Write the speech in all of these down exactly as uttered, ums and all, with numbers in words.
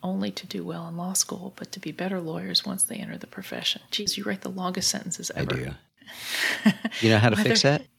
only to do well in law school, but to be better lawyers once they enter the profession. Geez, you write the longest sentences ever. I do. You know how to Whether- fix that?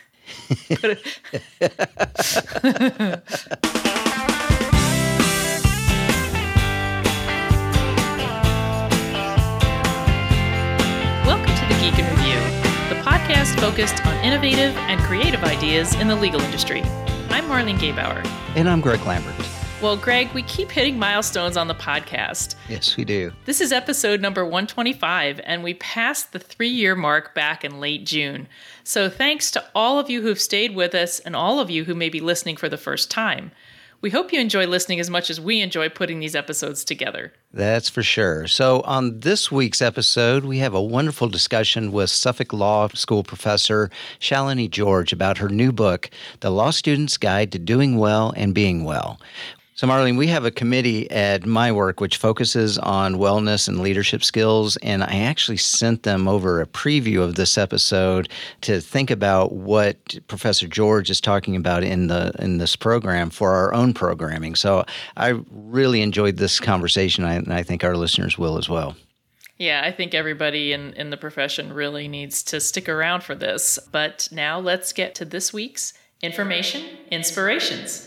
Welcome to the Geek in Review, the podcast focused on innovative and creative ideas in the legal industry. I'm Marlene Gaybauer. And I'm Greg Lambert. Well, Greg, we keep hitting milestones on the podcast. Yes, we do. This is episode number one twenty-five, and we passed the three-year mark back in late June. So thanks to all of you who've stayed with us and all of you who may be listening for the first time. We hope you enjoy listening as much as we enjoy putting these episodes together. That's for sure. So on this week's episode, we have a wonderful discussion with Suffolk Law School professor Shalini George about her new book, The Law Student's Guide to Doing Well and Being Well. So, Marlene, we have a committee at my work which focuses on wellness and leadership skills, and I actually sent them over a preview of this episode to think about what Professor George is talking about in the in this program for our own programming. So I really enjoyed this conversation, and I think our listeners will as well. Yeah, I think everybody in, in the profession really needs to stick around for this. But now let's get to this week's Information Inspirations.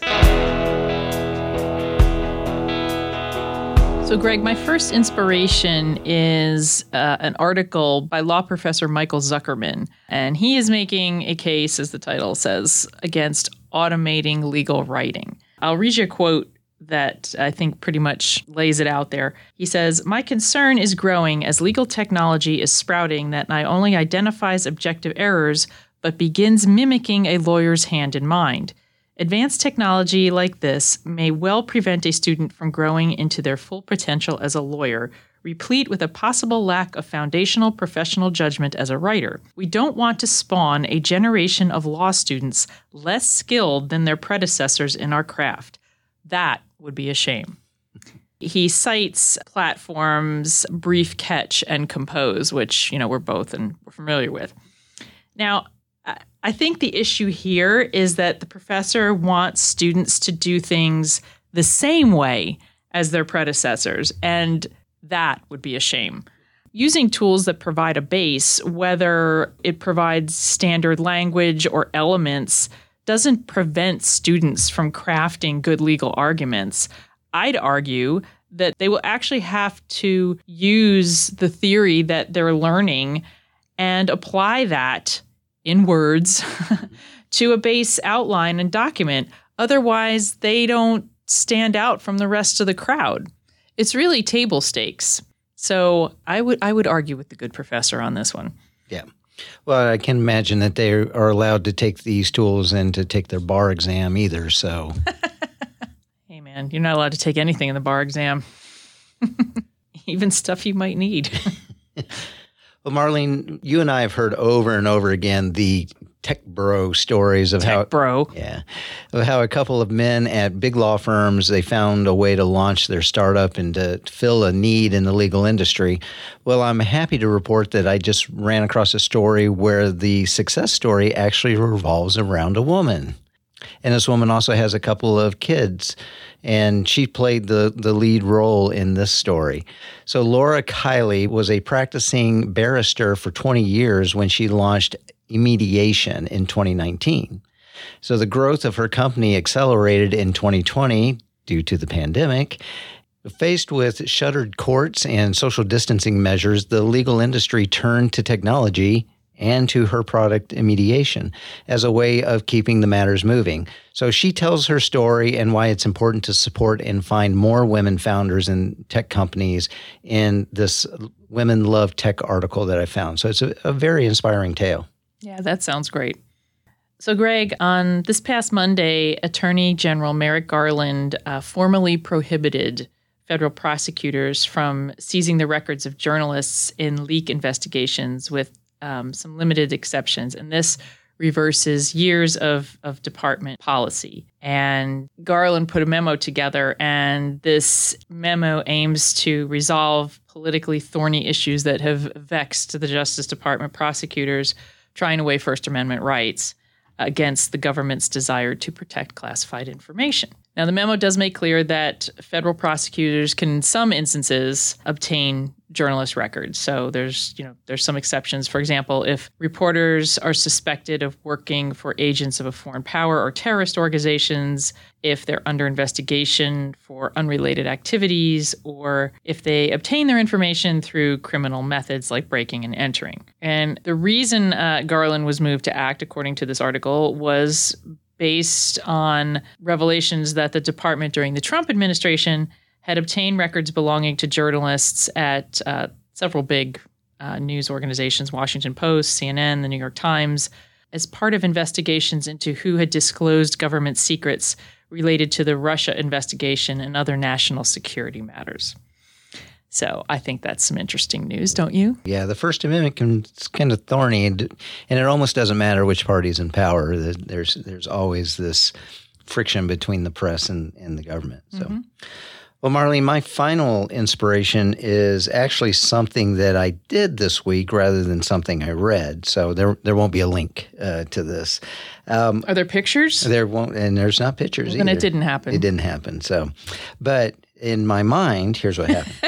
So, Greg, my first inspiration is uh, an article by law professor Michael Zuckerman, and he is making a case, as the title says, against automating legal writing. I'll read you a quote that I think pretty much lays it out there. He says, "My concern is growing as legal technology is sprouting that not only identifies objective errors, but begins mimicking a lawyer's hand and mind. Advanced technology like this may well prevent a student from growing into their full potential as a lawyer, replete with a possible lack of foundational professional judgment as a writer. We don't want to spawn a generation of law students less skilled than their predecessors in our craft. That would be a shame." He cites platforms Brief, Catch, and Compose, which, you know, we're both and we're familiar with. Now, I think the issue here is that the professor wants students to do things the same way as their predecessors, and that would be a shame. Using tools that provide a base, whether it provides standard language or elements, doesn't prevent students from crafting good legal arguments. I'd argue that they will actually have to use the theory that they're learning and apply that in words to a base outline and document. Otherwise, they don't stand out from the rest of the crowd. It's really table stakes. So I would I would argue with the good professor on this one. Yeah. Well, I can imagine that they are allowed to take these tools and to take their bar exam either, so. Hey, man, you're not allowed to take anything in the bar exam. Even stuff you might need. Well, Marlene, you and I have heard over and over again the tech bro stories of tech how bro. Yeah. Of how a couple of men at big law firms, they found a way to launch their startup and to fill a need in the legal industry. Well, I'm happy to report that I just ran across a story where the success story actually revolves around a woman. And this woman also has a couple of kids, and she played the, the lead role in this story. So Laura Kiley was a practicing barrister for twenty years when she launched eMediation in twenty nineteen. So the growth of her company accelerated in twenty twenty due to the pandemic. Faced with shuttered courts and social distancing measures, the legal industry turned to technology and to her product eMediation as a way of keeping the matters moving. So she tells her story and why it's important to support and find more women founders in tech companies in this Women Love Tech article that I found. So it's a, a very inspiring tale. Yeah, that sounds great. So, Greg, on this past Monday, Attorney General Merrick Garland uh, formally prohibited federal prosecutors from seizing the records of journalists in leak investigations with Um, some limited exceptions. And this reverses years of, of department policy. And Garland put a memo together, and this memo aims to resolve politically thorny issues that have vexed the Justice Department prosecutors trying to weigh First Amendment rights against the government's desire to protect classified information. Now, the memo does make clear that federal prosecutors can, in some instances, obtain journalist records. So there's, you know, there's some exceptions. For example, if reporters are suspected of working for agents of a foreign power or terrorist organizations, if they're under investigation for unrelated activities, or if they obtain their information through criminal methods like breaking and entering. And the reason uh, Garland was moved to act, according to this article, was based on revelations that the department during the Trump administration had obtained records belonging to journalists at uh, several big uh, news organizations, Washington Post, C N N, the New York Times, as part of investigations into who had disclosed government secrets related to the Russia investigation and other national security matters. So I think that's some interesting news, don't you? Yeah, the First Amendment can, it's kind of thorny, and, and it almost doesn't matter which party's in power. There's there's always this friction between the press and, and the government. So. Mm-hmm. Well, Marlene, my final inspiration is actually something that I did this week rather than something I read. So there there won't be a link uh, to this. Um, Are there pictures? There won't, and there's not pictures well, either. Then it didn't happen. It didn't happen. So, but in my mind, here's what happened.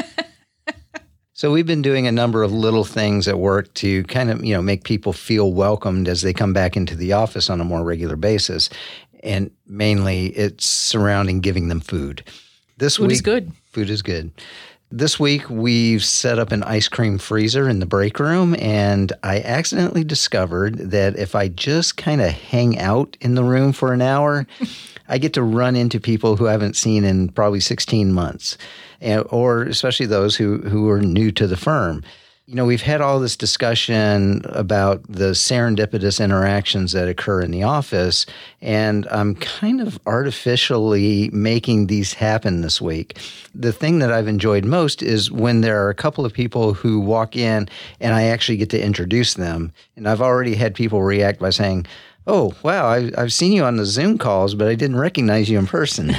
So we've been doing a number of little things at work to kind of, you know, make people feel welcomed as they come back into the office on a more regular basis. And mainly it's surrounding giving them food. This food week, is good. Food is good. This week, we've set up an ice cream freezer in the break room, and I accidentally discovered that if I just kind of hang out in the room for an hour, I get to run into people who I haven't seen in probably sixteen months, and, or especially those who, who are new to the firm. You know, we've had all this discussion about the serendipitous interactions that occur in the office, and I'm kind of artificially making these happen this week. The thing that I've enjoyed most is when there are a couple of people who walk in and I actually get to introduce them. And I've already had people react by saying, "Oh, wow, I, I've seen you on the Zoom calls, but I didn't recognize you in person."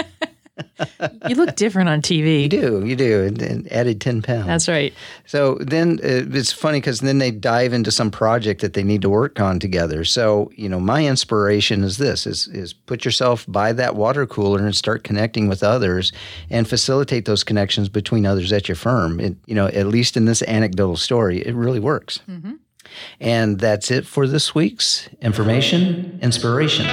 You look different on T V. You do, you do, and, and added ten pounds. That's right. So then uh, it's funny because then they dive into some project that they need to work on together. So, you know, my inspiration is this, is, is put yourself by that water cooler and start connecting with others and facilitate those connections between others at your firm. It, you know, at least in this anecdotal story, it really works. Mm-hmm. And that's it for this week's Information Inspiration.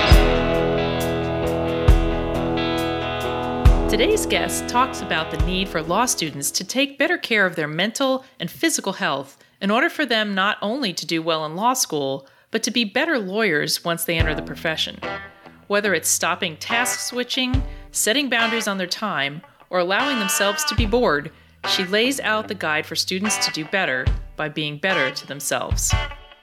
Today's guest talks about the need for law students to take better care of their mental and physical health in order for them not only to do well in law school, but to be better lawyers once they enter the profession. Whether it's stopping task switching, setting boundaries on their time, or allowing themselves to be bored, she lays out the guide for students to do better by being better to themselves.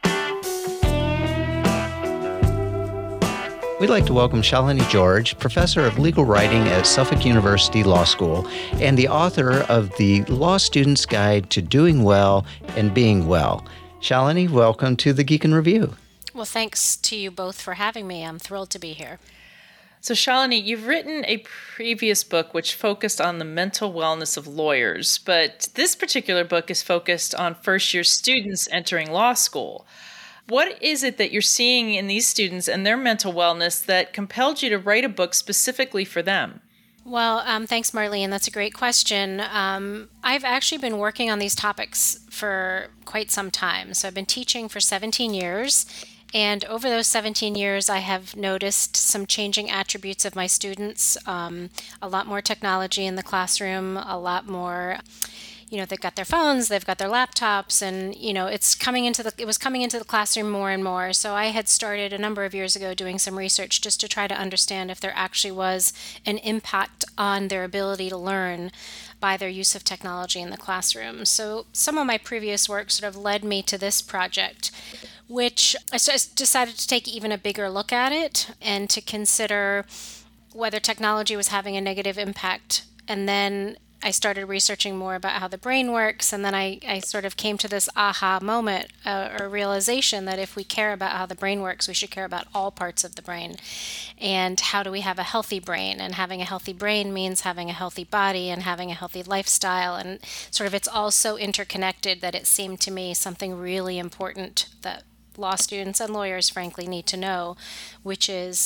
We'd like to welcome Shalini George, professor of legal writing at Suffolk University Law School and the author of the Law Student's Guide to Doing Well and Being Well. Shalini, welcome to the Geek in Review. Well, thanks to you both for having me. I'm thrilled to be here. So, Shalini, you've written a previous book which focused on the mental wellness of lawyers, but this particular book is focused on first-year students entering law school. What is it that you're seeing in these students and their mental wellness that compelled you to write a book specifically for them? Well, um, thanks, Marlene. That's a great question. Um, I've actually been working on these topics for quite some time. So I've been teaching for seventeen years. And over those seventeen years, I have noticed some changing attributes of my students. Um, a lot more technology in the classroom, a lot more... You know, they've got their phones, they've got their laptops, and, you know, it's coming into the, it was coming into the classroom more and more. So I had started a number of years ago doing some research just to try to understand if there actually was an impact on their ability to learn by their use of technology in the classroom. So some of my previous work sort of led me to this project, which I decided to take even a bigger look at it and to consider whether technology was having a negative impact. And then I started researching more about how the brain works, and then I, I sort of came to this aha moment, uh, or realization that if we care about how the brain works, we should care about all parts of the brain. And how do we have a healthy brain? And having a healthy brain means having a healthy body and having a healthy lifestyle. And sort of it's all so interconnected that it seemed to me something really important that law students and lawyers, frankly, need to know, which is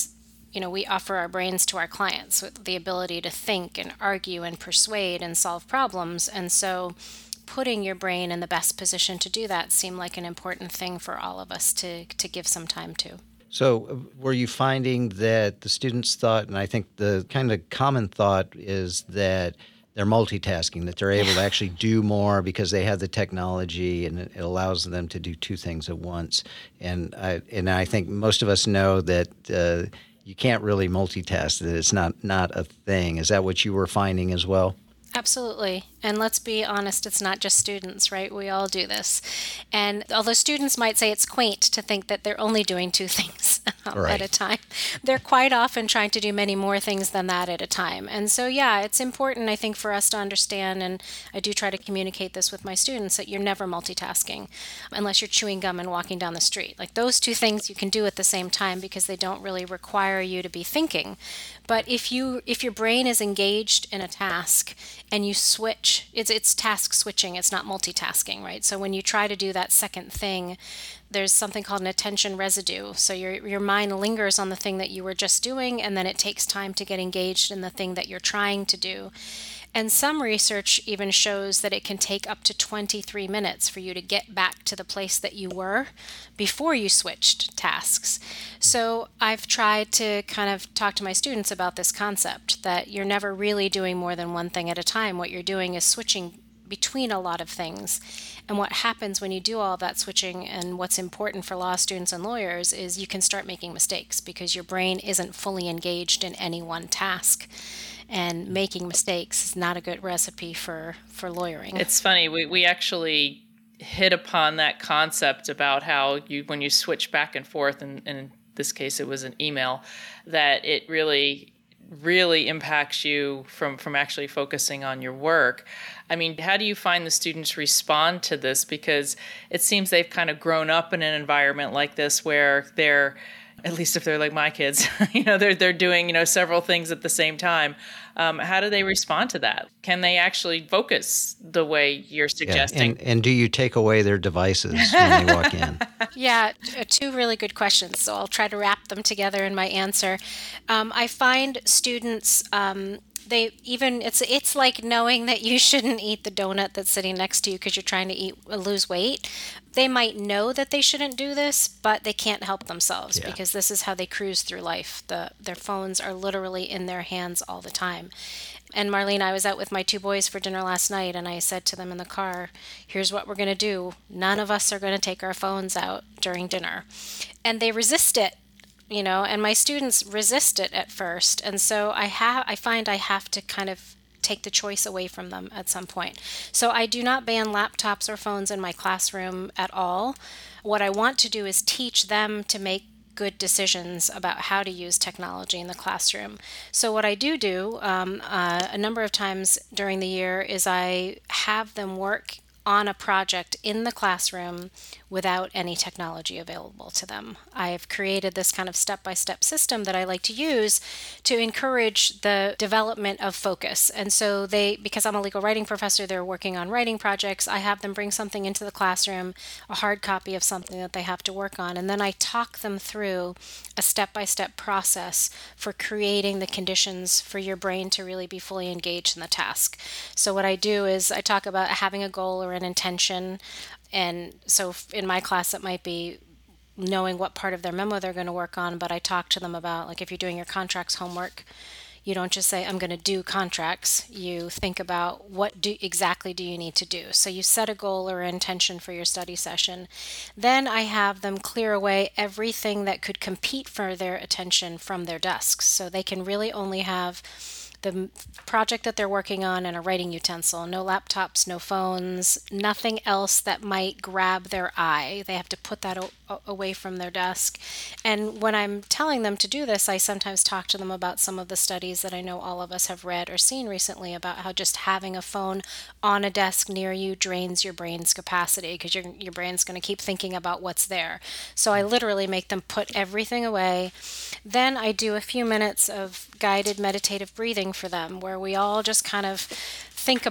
you know, we offer our brains to our clients with the ability to think and argue and persuade and solve problems. And so putting your brain in the best position to do that seemed like an important thing for all of us to, to give some time to. So uh, were you finding that the students thought, and I think the kind of common thought is that they're multitasking, that they're able to actually do more because they have the technology and it allows them to do two things at once. And I, and I think most of us know that uh, you can't really multitask, that it's not, not a thing. Is that what you were finding as well? Absolutely. And let's be honest, it's not just students, right? We all do this. And although students might say it's quaint to think that they're only doing two things um, right. at a time, they're quite often trying to do many more things than that at a time. And so, yeah, it's important, I think, for us to understand, and I do try to communicate this with my students, that you're never multitasking unless you're chewing gum and walking down the street. Like those two things you can do at the same time because they don't really require you to be thinking. But if you if your brain is engaged in a task and you switch, it's it's task switching, it's not multitasking, right? So when you try to do that second thing, there's something called an attention residue. So your your mind lingers on the thing that you were just doing, and then it takes time to get engaged in the thing that you're trying to do. And some research even shows that it can take up to twenty-three minutes for you to get back to the place that you were before you switched tasks. So I've tried to kind of talk to my students about this concept that you're never really doing more than one thing at a time. What you're doing is switching between a lot of things. And what happens when you do all of that switching, and what's important for law students and lawyers, is you can start making mistakes because your brain isn't fully engaged in any one task. And making mistakes is not a good recipe for, for lawyering. It's funny, we, we actually hit upon that concept about how you when you switch back and forth, and, and in this case it was an email, that it really, really impacts you from, from actually focusing on your work. I mean, how do you find the students respond to this? Because it seems they've kind of grown up in an environment like this where they're, at least if they're like my kids, you know, they're they're doing, you know, several things at the same time. Um, how do they respond to that? Can they actually focus the way you're suggesting? Yeah. And, and do you take away their devices when they walk in? Yeah, t- two really good questions. So I'll try to wrap them together in my answer. Um, I find students, um, they even it's it's like knowing that you shouldn't eat the donut that's sitting next to you because you're trying to eat lose weight. They might know that they shouldn't do this, but they can't help themselves yeah. because this is how they cruise through life. The their phones are literally in their hands all the time. And Marlene, I was out with my two boys for dinner last night, and I said to them in the car, here's what we're going to do. None of us are going to take our phones out during dinner. And they resist it. You know, and my students resist it at first. And so I have, I find I have to kind of take the choice away from them at some point. So I do not ban laptops or phones in my classroom at all. What I want to do is teach them to make good decisions about how to use technology in the classroom. So what I do do um, uh, a number of times during the year is I have them work on a project in the classroom without any technology available to them. I have created this kind of step-by-step system that I like to use to encourage the development of focus. And so they, because I'm a legal writing professor, they're working on writing projects. I have them bring something into the classroom, a hard copy of something that they have to work on, and then I talk them through a step-by-step process for creating the conditions for your brain to really be fully engaged in the task. So what I do is I talk about having a goal or an intention. And so in my class, it might be knowing what part of their memo they're going to work on, but I talk to them about, like, if you're doing your contracts homework, you don't just say, I'm going to do contracts. You think about what do exactly do you need to do. So you set a goal or intention for your study session. Then I have them clear away everything that could compete for their attention from their desks. So they can really only have the project that they're working on and a writing utensil, no laptops, no phones, nothing else that might grab their eye. They have to put that o- away from their desk. And when I'm telling them to do this, I sometimes talk to them about some of the studies that I know all of us have read or seen recently about how just having a phone on a desk near you drains your brain's capacity because your your brain's going to keep thinking about what's there. So I literally make them put everything away. Then I do a few minutes of guided meditative breathing for them where we all just kind of think about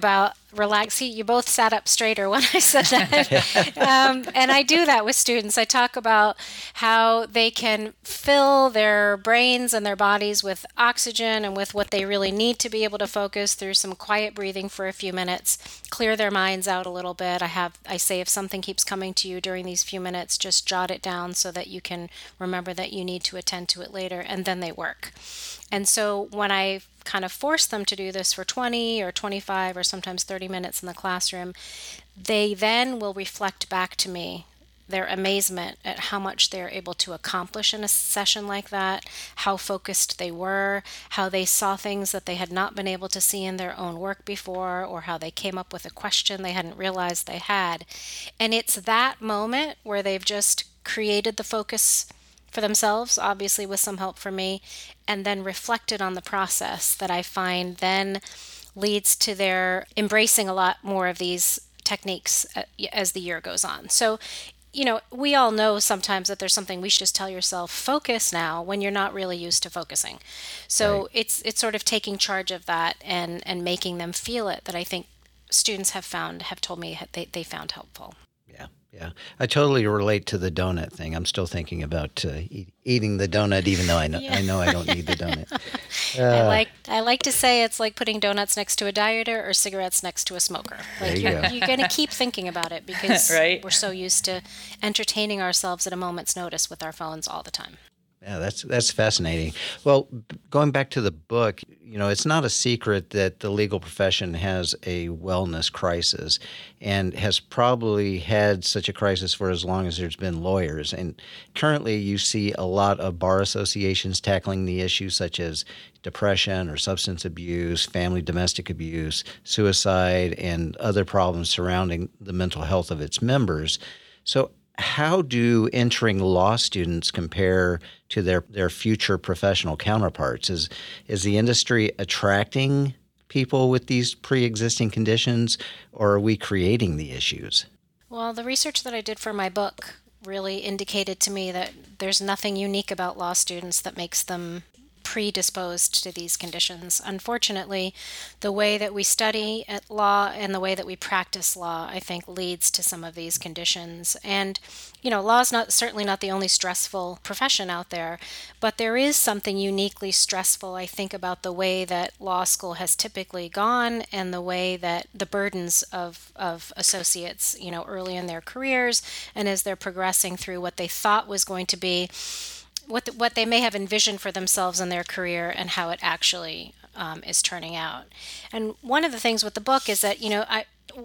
relax. See, you both sat up straighter when I said that. um, and I do that with students. I talk about how they can fill their brains and their bodies with oxygen and with what they really need to be able to focus through some quiet breathing for a few minutes, clear their minds out a little bit. I have, I say, if something keeps coming to you during these few minutes, just jot it down so that you can remember that you need to attend to it later, and then they work. And so when I kind of force them to do this for twenty or twenty-five or sometimes thirty minutes in the classroom, they then will reflect back to me their amazement at how much they're able to accomplish in a session like that, how focused they were, how they saw things that they had not been able to see in their own work before, or how they came up with a question they hadn't realized they had. And it's that moment where they've just created the focus for themselves, obviously with some help from me, and then reflected on the process that I find then leads to their embracing a lot more of these techniques as the year goes on. So, you know, we all know sometimes that there's something we should just tell yourself, focus now, when you're not really used to focusing. So right. it's it's sort of taking charge of that and, and making them feel it that I think students have found, have told me they, they found helpful. Yeah. Yeah, I totally relate to the donut thing. I'm still thinking about uh, eat, eating the donut, even though I know yeah. I know I don't need the donut. Uh, I like I like to say it's like putting donuts next to a dieter or cigarettes next to a smoker. Like you you're, go. you're going to keep thinking about it because right? we're so used to entertaining ourselves at a moment's notice with our phones all the time. Yeah, that's that's fascinating. Well, going back to the book, you know, it's not a secret that the legal profession has a wellness crisis and has probably had such a crisis for as long as there's been lawyers. And currently you see a lot of bar associations tackling the issues such as depression or substance abuse, family domestic abuse, suicide, and other problems surrounding the mental health of its members. So how do entering law students compare to their, their future professional counterparts? Is is the industry attracting people with these pre-existing conditions, or are we creating the issues? Well, the research that I did for my book really indicated to me that there's nothing unique about law students that makes them predisposed to these conditions. Unfortunately, the way that we study at law and the way that we practice law, I think, leads to some of these conditions. And, you know, law is not certainly not the only stressful profession out there, but there is something uniquely stressful, I think, about the way that law school has typically gone and the way that the burdens of, of associates, you know, early in their careers and as they're progressing through what they thought was going to be what the, what they may have envisioned for themselves in their career and how it actually um, is turning out. And one of the things with the book is that, you know, I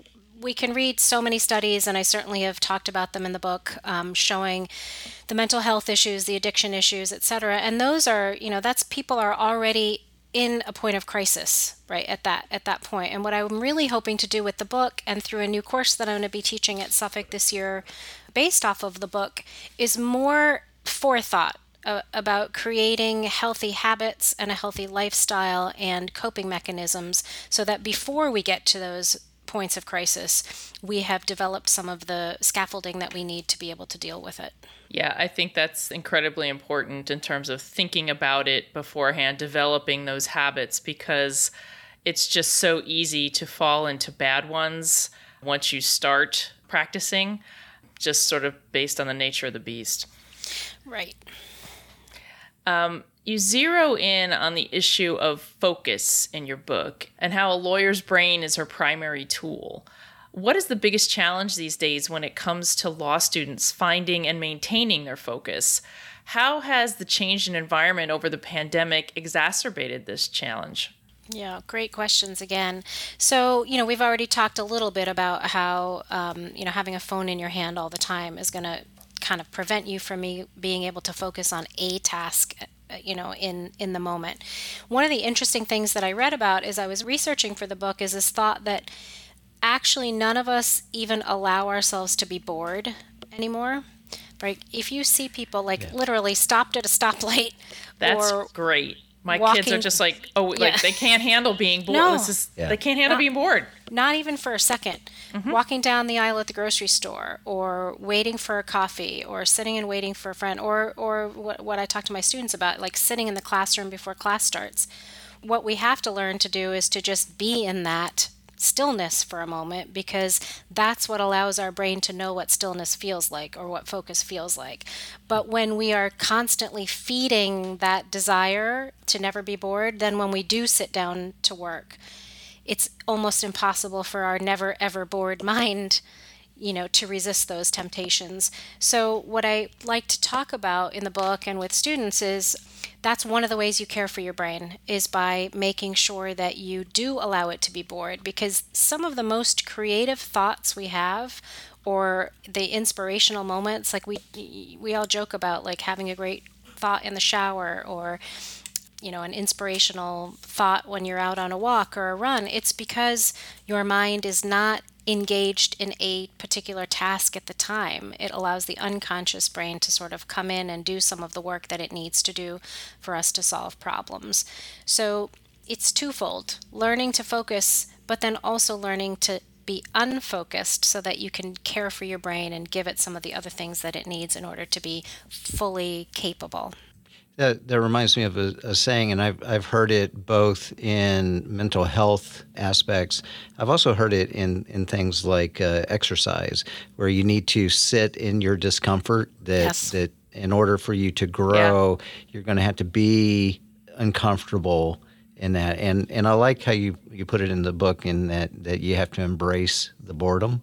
we can read so many studies, and I certainly have talked about them in the book, um, showing the mental health issues, the addiction issues, et cetera. And those are, you know, that's people are already in a point of crisis, right, at that at that point. And what I'm really hoping to do with the book and through a new course that I'm going to be teaching at Suffolk this year based off of the book is more forethought about creating healthy habits and a healthy lifestyle and coping mechanisms so that before we get to those points of crisis, we have developed some of the scaffolding that we need to be able to deal with it. Yeah, I think that's incredibly important in terms of thinking about it beforehand, developing those habits, because it's just so easy to fall into bad ones once you start practicing, just sort of based on the nature of the beast. Right. Um, you zero in on the issue of focus in your book and how a lawyer's brain is her primary tool. What is the biggest challenge these days when it comes to law students finding and maintaining their focus? How has the change in environment over the pandemic exacerbated this challenge? Yeah, great questions again. So, you know, we've already talked a little bit about how, um, you know, having a phone in your hand all the time is going to kind of prevent you from me being able to focus on a task, you know, in, in the moment. One of the interesting things that I read about as I was researching for the book is this thought that actually none of us even allow ourselves to be bored anymore. Right? If you see people like yeah. literally stopped at a stoplight, that's or great. My walking, kids are just like, oh, yeah. like they can't handle being bored. No. This is, yeah. They can't handle not, being bored. Not even for a second. Mm-hmm. Walking down the aisle at the grocery store, or waiting for a coffee, or sitting and waiting for a friend, or or what, what I talk to my students about, like sitting in the classroom before class starts. What we have to learn to do is to just be in that stillness for a moment, because that's what allows our brain to know what stillness feels like or what focus feels like. But when we are constantly feeding that desire to never be bored, then when we do sit down to work, it's almost impossible for our never ever bored mind, you know, to resist those temptations. So what I like to talk about in the book and with students is that's one of the ways you care for your brain, is by making sure that you do allow it to be bored, because some of the most creative thoughts we have, or the inspirational moments, like we we all joke about like having a great thought in the shower, or you know, an inspirational thought when you're out on a walk or a run. It's because your mind is not engaged in a particular task at the time. It allows the unconscious brain to sort of come in and do some of the work that it needs to do for us to solve problems. So it's twofold: learning to focus, but then also learning to be unfocused so that you can care for your brain and give it some of the other things that it needs in order to be fully capable. That, that reminds me of a, a saying, and I've, I've heard it both in mental health aspects. I've also heard it in, in things like uh, exercise, where you need to sit in your discomfort, that, Yes. that in order for you to grow, yeah. you're going to have to be uncomfortable in that. And and I like how you, you put it in the book, in that, that you have to embrace the boredom.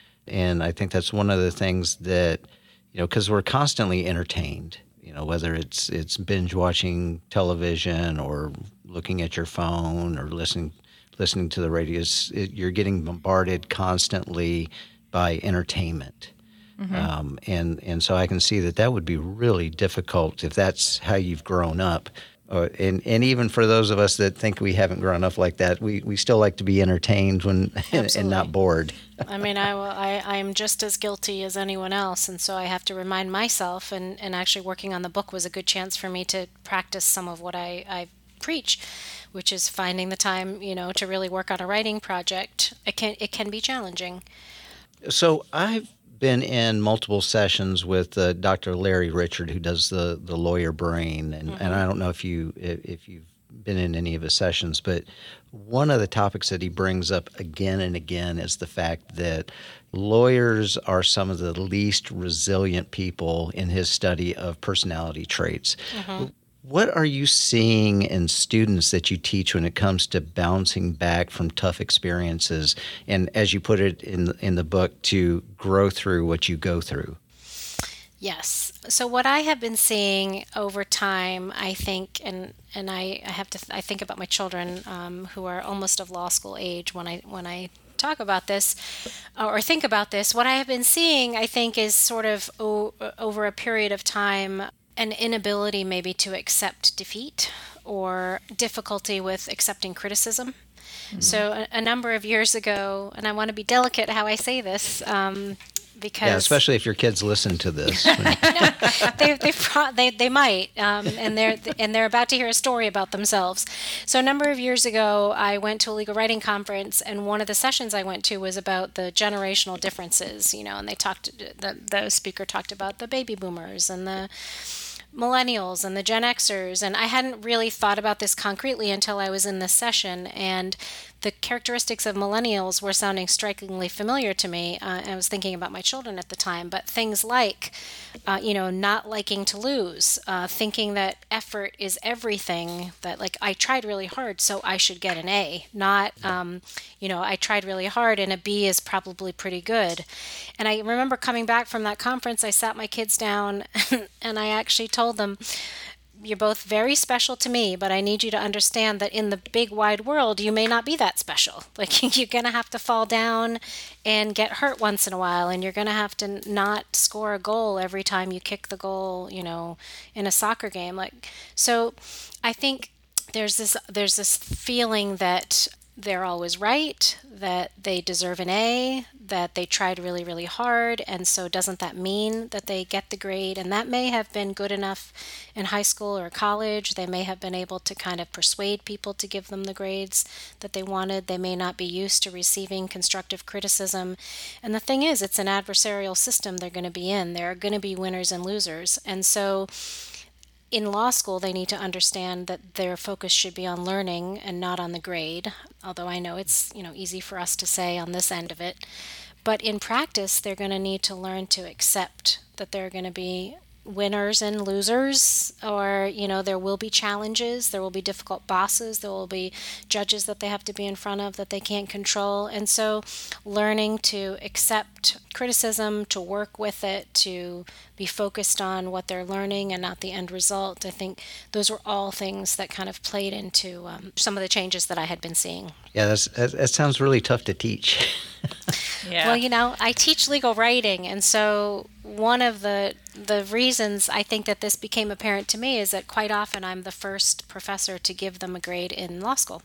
And I think that's one of the things that, you know, because we're constantly entertained. You know, whether it's it's binge watching television or looking at your phone or listening listening to the radio, it, you're getting bombarded constantly by entertainment, mm-hmm. um, and and so I can see that that would be really difficult if that's how you've grown up. Uh, and and even for those of us that think we haven't grown up like that, we, we still like to be entertained when and, and not bored. I mean, I, I, I am just as guilty as anyone else, and so I have to remind myself, and, and actually working on the book was a good chance for me to practice some of what I, I preach, which is finding the time, you know, to really work on a writing project. It can, it can be challenging. So I've been in multiple sessions with uh, Doctor Larry Richard, who does the, the lawyer brain, and, mm-hmm. and I don't know if you if, if you've been in any of his sessions, but one of the topics that he brings up again and again is the fact that lawyers are some of the least resilient people in his study of personality traits. Mm-hmm. What are you seeing in students that you teach when it comes to bouncing back from tough experiences, and, as you put it in in the book, to grow through what you go through? Yes. So what I have been seeing over time, I think, and and I, I have to th- I think about my children um, who are almost of law school age when I when I talk about this or think about this. What I have been seeing, I think, is sort of o- over a period of time, an inability maybe to accept defeat or difficulty with accepting criticism. Mm-hmm. So a, a number of years ago, and I want to be delicate how I say this, um, because yeah, especially if your kids listen to this, they they, pro- they they might, um, and they're and they're about to hear a story about themselves. So a number of years ago, I went to a legal writing conference, and one of the sessions I went to was about the generational differences. You know, and they talked. The the speaker talked about the baby boomers and the millennials and the Gen Xers, and I hadn't really thought about this concretely until I was in this session, and the characteristics of millennials were sounding strikingly familiar to me. Uh, I was thinking about my children at the time, but things like, uh, you know, not liking to lose, uh, thinking that effort is everything, that like I tried really hard, so I should get an A, not, um, you know, I tried really hard and a B is probably pretty good. And I remember coming back from that conference, I sat my kids down and I actually told them, you're both very special to me, but I need you to understand that in the big wide world, you may not be that special. Like you're going to have to fall down and get hurt once in a while, and you're going to have to not score a goal every time you kick the goal, you know, in a soccer game. Like, so I think there's this, there's this feeling that they're always right, that they deserve an A, that they tried really, really hard, and so doesn't that mean that they get the grade? And that may have been good enough in high school or college. They may have been able to kind of persuade people to give them the grades that they wanted. They may not be used to receiving constructive criticism. And the thing is, it's an adversarial system they're going to be in. There are going to be winners and losers. And so in law school, they need to understand that their focus should be on learning and not on the grade, although I know it's, you know, easy for us to say on this end of it. But in practice, they're going to need to learn to accept that there are going to be winners and losers, or, you know, there will be challenges, there will be difficult bosses, there will be judges that they have to be in front of that they can't control. And so learning to accept criticism, to work with it, to be focused on what they're learning and not the end result, I think those were all things that kind of played into um, some of the changes that I had been seeing. Yeah, that's, that, that sounds really tough to teach. Yeah. Well, you know, I teach legal writing, and so one of the the reasons I think that this became apparent to me is that quite often I'm the first professor to give them a grade in law school.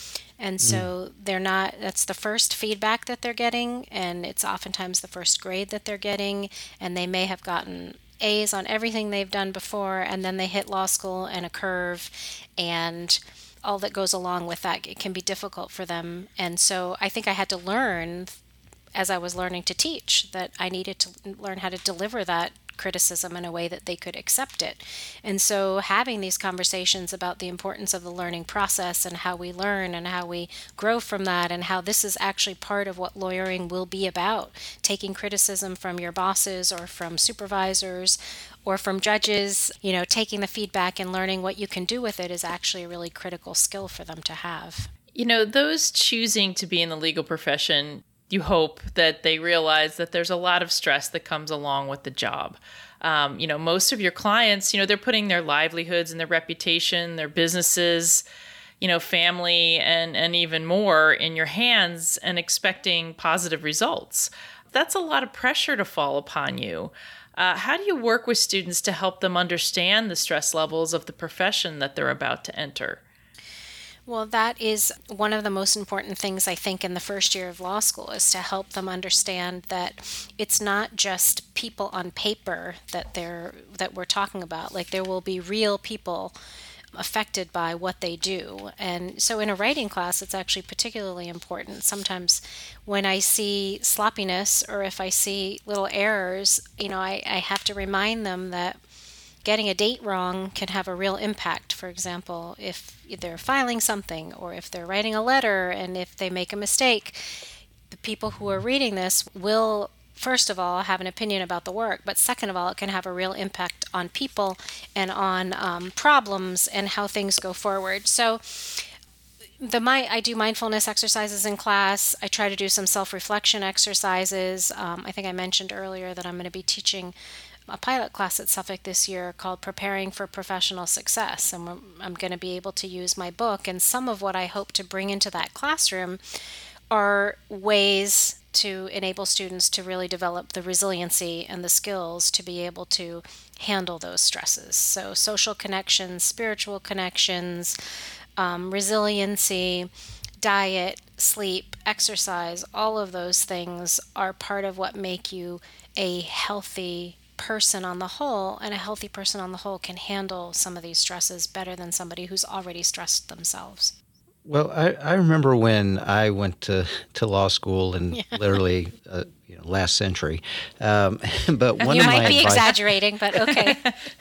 And so they're not, that's the first feedback that they're getting, and it's oftentimes the first grade that they're getting, and they may have gotten A's on everything they've done before, and then they hit law school and a curve, and all that goes along with that. It can be difficult for them. And so I think I had to learn as I was learning to teach that I needed to learn how to deliver that criticism in a way that they could accept it. And so having these conversations about the importance of the learning process and how we learn and how we grow from that, and how this is actually part of what lawyering will be about, taking criticism from your bosses or from supervisors or from judges, you know, taking the feedback and learning what you can do with it is actually a really critical skill for them to have. You know, those choosing to be in the legal profession, you hope that they realize that there's a lot of stress that comes along with the job. Um, you know, most of your clients, you know, they're putting their livelihoods and their reputation, their businesses, you know, family, and, and even more in your hands and expecting positive results. That's a lot of pressure to fall upon you. Uh, how do you work with students to help them understand the stress levels of the profession that they're about to enter? Well, that is one of the most important things, I think, in the first year of law school, is to help them understand that it's not just people on paper that they're that we're talking about. Like, there will be real people affected by what they do. And so in a writing class, it's actually particularly important. Sometimes when I see sloppiness or if I see little errors, you know, I, I have to remind them that getting a date wrong can have a real impact. For example, if they're filing something or if they're writing a letter, and if they make a mistake, the people who are reading this will, first of all, have an opinion about the work, but second of all, it can have a real impact on people and on um, problems and how things go forward. So the my I do mindfulness exercises in class. I try to do some self-reflection exercises. Um, I think I mentioned earlier that I'm going to be teaching a pilot class at Suffolk this year called Preparing for Professional Success. And I'm going to be able to use my book. And some of what I hope to bring into that classroom are ways to enable students to really develop the resiliency and the skills to be able to handle those stresses. So social connections, spiritual connections, um, resiliency, diet, sleep, exercise, all of those things are part of what make you a healthy person on the whole, and a healthy person on the whole can handle some of these stresses better than somebody who's already stressed themselves. Well, I, I remember when I went to, to law school in yeah. literally uh, you know, last century. Um, but one you of might my be advice- exaggerating, but okay.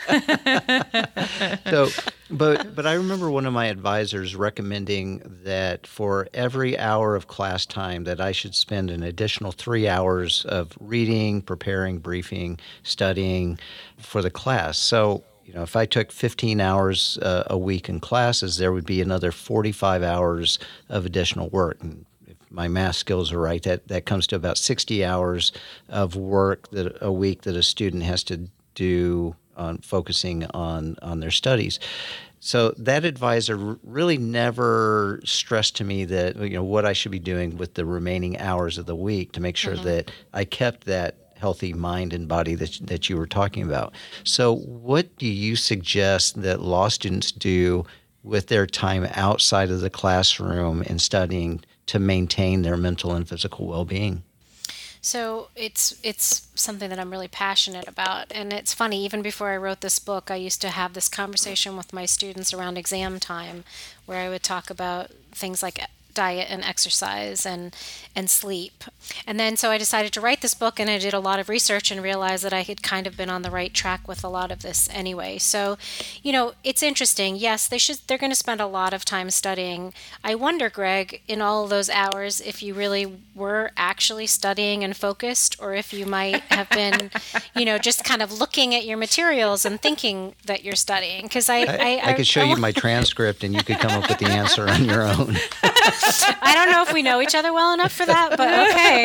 so, but but I remember one of my advisors recommending that for every hour of class time that I should spend an additional three hours of reading, preparing, briefing, studying for the class. So, you know, if I took fifteen hours uh, a week in classes, there would be another forty-five hours of additional work. And if my math skills are right, that, that comes to about sixty hours of work that a week that a student has to do on focusing on, on their studies. So that advisor really never stressed to me that, you know, what I should be doing with the remaining hours of the week to make sure mm-hmm. that I kept that healthy mind and body that that you were talking about. So what do you suggest that law students do with their time outside of the classroom and studying to maintain their mental and physical well-being? So it's it's something that I'm really passionate about. And it's funny, even before I wrote this book, I used to have this conversation with my students around exam time where I would talk about things like diet and exercise and and sleep. And then so I decided to write this book, and I did a lot of research and realized that I had kind of been on the right track with a lot of this anyway. So, you know, it's interesting. Yes, they should they're going to spend a lot of time studying. I wonder, Greg, in all of those hours, if you really were actually studying and focused, or if you might have been, you know, just kind of looking at your materials and thinking that you're studying. Because I, I, I, I could show you my transcript and you could come up with the answer on your own. I don't know if we know each other well enough for that, but okay.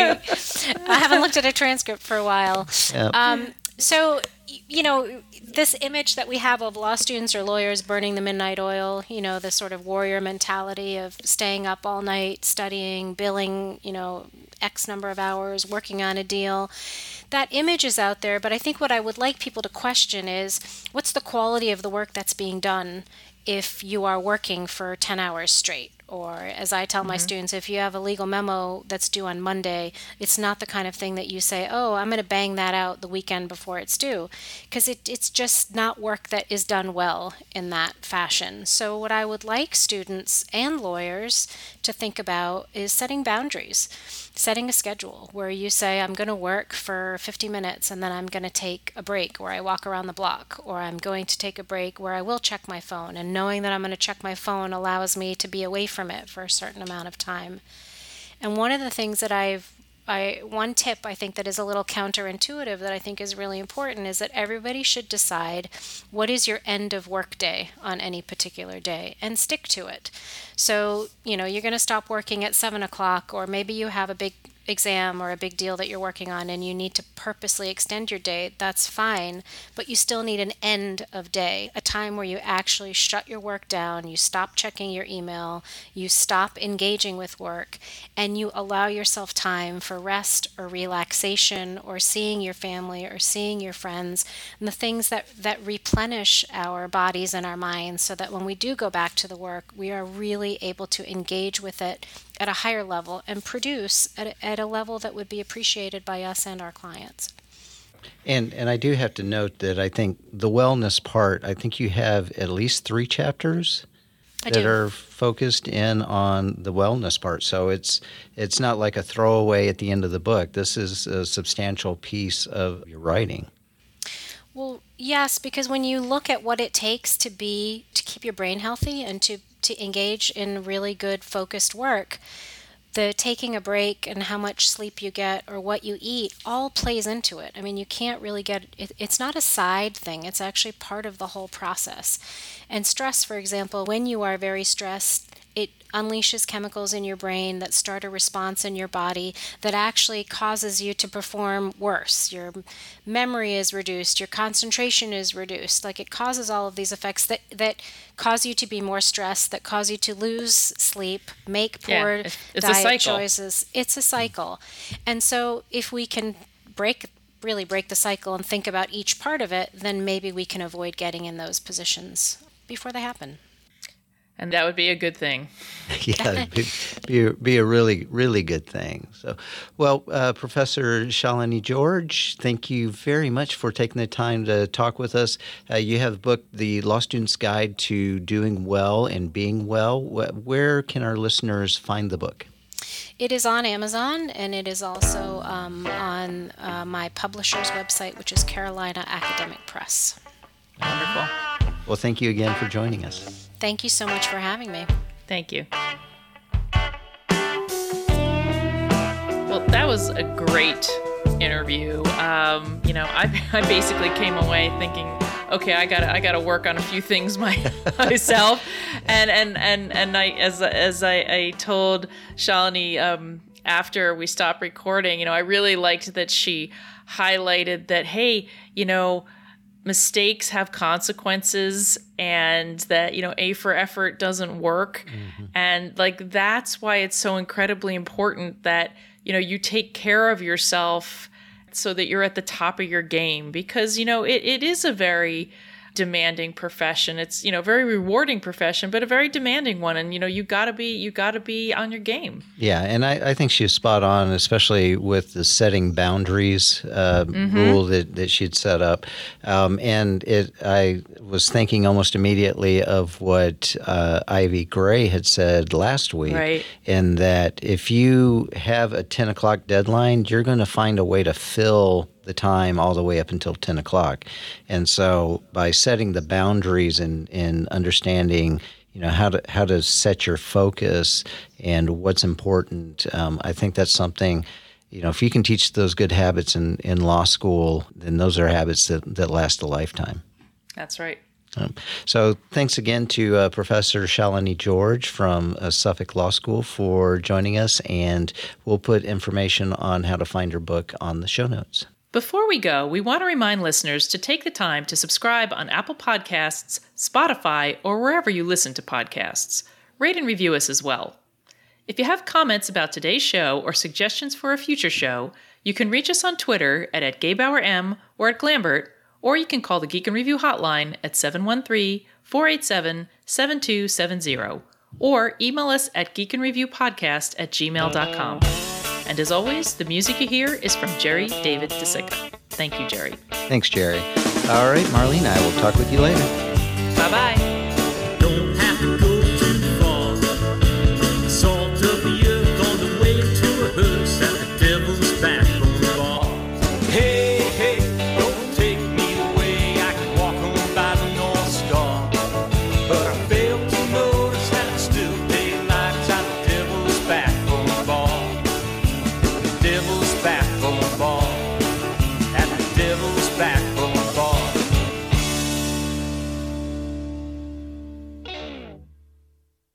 I haven't looked at a transcript for a while. Yep. Um, so, you know, this image that we have of law students or lawyers burning the midnight oil, you know, the sort of warrior mentality of staying up all night, studying, billing, you know, X number of hours, working on a deal. That image is out there, but I think what I would like people to question is, what's the quality of the work that's being done if you are working for ten hours straight? Or, as I tell mm-hmm. my students, if you have a legal memo that's due on Monday, it's not the kind of thing that you say, oh, I'm going to bang that out the weekend before it's due, because it, it's just not work that is done well in that fashion. So what I would like students and lawyers to think about is setting boundaries, setting a schedule where you say, I'm going to work for fifty minutes and then I'm going to take a break where I walk around the block, or I'm going to take a break where I will check my phone, and knowing that I'm going to check my phone allows me to be away from it for a certain amount of time. And one of the things that I've I one tip I think that is a little counterintuitive that I think is really important is that everybody should decide what is your end of work day on any particular day and stick to it. So, you know, you're going to stop working at seven o'clock, or maybe you have a big exam or a big deal that you're working on and you need to purposely extend your day. That's fine, but you still need an end of day, a time where you actually shut your work down, you stop checking your email, you stop engaging with work, and you allow yourself time for rest or relaxation or seeing your family or seeing your friends, and the things that, that replenish our bodies and our minds, so that when we do go back to the work, we are really able to engage with it at a higher level and produce at a, at a level that would be appreciated by us and our clients. And and I do have to note that I think the wellness part, I think you have at least three chapters I that do. are focused in on the wellness part. So it's it's not like a throwaway at the end of the book. This is a substantial piece of your writing. Well, yes, because when you look at what it takes to be to keep your brain healthy and to to engage in really good focused work, the taking a break and how much sleep you get or what you eat all plays into it. I mean, you can't really get it, it's not a side thing, it's actually part of the whole process. And stress, for example, when you are very stressed, it unleashes chemicals in your brain that start a response in your body that actually causes you to perform worse. Your memory is reduced, your concentration is reduced. Like, it causes all of these effects that, that cause you to be more stressed, that cause you to lose sleep, make poor yeah, it's diet choices. It's a cycle. And so if we can break really break the cycle and think about each part of it, then maybe we can avoid getting in those positions before they happen. And that would be a good thing. Yeah, be, be, be a really, really good thing. So, well, uh, Professor Shalini George, thank you very much for taking the time to talk with us. Uh, you have the book, The Law Student's Guide to Doing Well and Being Well. Where can our listeners find the book? It is on Amazon, and it is also um, on uh, my publisher's website, which is Carolina Academic Press. Wonderful. Well, thank you again for joining us. Thank you so much for having me. Thank you. Well, that was a great interview. Um, you know, I, I basically came away thinking, okay, I gotta I gotta work on a few things my, myself, and and and and I as as I, I told Shalini um, after we stopped recording, you know, I really liked that she highlighted that, hey, you know, mistakes have consequences, and that, you know, A for effort doesn't work. Mm-hmm. And like, that's why it's so incredibly important that, you know, you take care of yourself so that you're at the top of your game, because, you know, it, it is a very demanding profession. It's, you know, a very rewarding profession, but a very demanding one. And, you know, you gotta be, you gotta be on your game. Yeah. And I, I think she was spot on, especially with the setting boundaries uh, mm-hmm. rule that, that she'd set up. Um, and it, I was thinking almost immediately of what uh, Ivy Gray had said last week, right. in that if you have a ten o'clock deadline, you're going to find a way to fill the time all the way up until ten o'clock. And so by setting the boundaries and, and understanding, you know, how to how to set your focus and what's important, um, I think that's something, you know, if you can teach those good habits in, in law school, then those are habits that, that last a lifetime. That's right. Um, so thanks again to uh, Professor Shalini George from uh, Suffolk Law School for joining us, and we'll put information on how to find her book on the show notes. Before we go, we want to remind listeners to take the time to subscribe on Apple Podcasts, Spotify, or wherever you listen to podcasts. Rate and review us as well. If you have comments about today's show or suggestions for a future show, you can reach us on Twitter at, at GayBauerM or at Glambert, or you can call the Geek and Review hotline at seven one three, four eight seven, seven two seven zero, or email us at geekandreviewpodcast at gmail dot com. And as always, the music you hear is from Jerry David DeSica. Thank you, Jerry. Thanks, Jerry. All right, Marlene, I will talk with you later. Bye-bye. Don't have to go too far. Salt of the earth on the way to a hearse at the Devil's Backbone Bar. Hey, hey, don't take me away. I can walk on by the North Star. But I failed to notice that it's still daylight at the Devil's Backbone Bar. Devil's Backbone